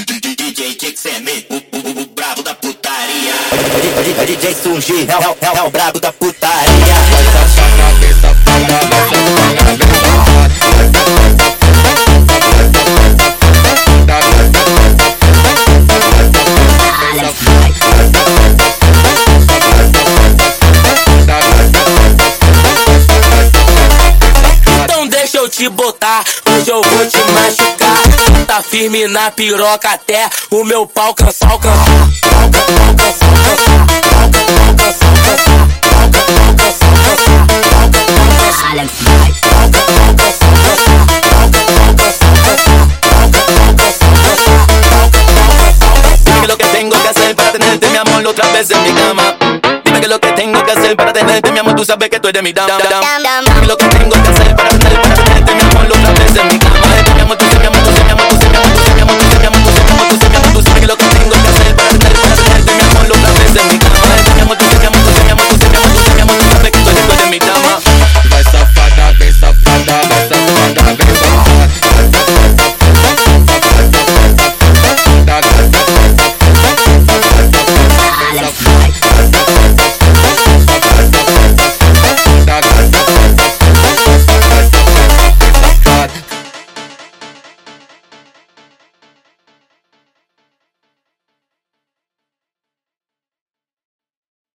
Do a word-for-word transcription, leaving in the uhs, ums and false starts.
D J Kixeme, o, o, o brabo da putaria. O D J Sungi, é, o- é, é o brabo da putaria. Então deixa eu te botar, hoje eu vou te machucar. Tá firme na piroca até o meu pau cansar, alcançar. Pau, pau, cansar, alcançar. Pau, pau, cansar, alcançar. Pau, pau, cansar, alcançar. Pau, pau, cansar, alcançar. Pau, pau, cansar, alcançar. Pau, pau, cansar, alcançar. Pau, pau, cansar, alcançar. Pau, pau, cansar, alcançar. Dime que lo que tengo que hacer para tenerte, mi amor, otra vez en mi cama. Dime que lo que tengo que hacer para tenerte, mi amor, tú sabes que tú eres mi dama. Dime lo que tengo que hacer para tenerte, para tenerte, mi amor, otra vez en mi cama.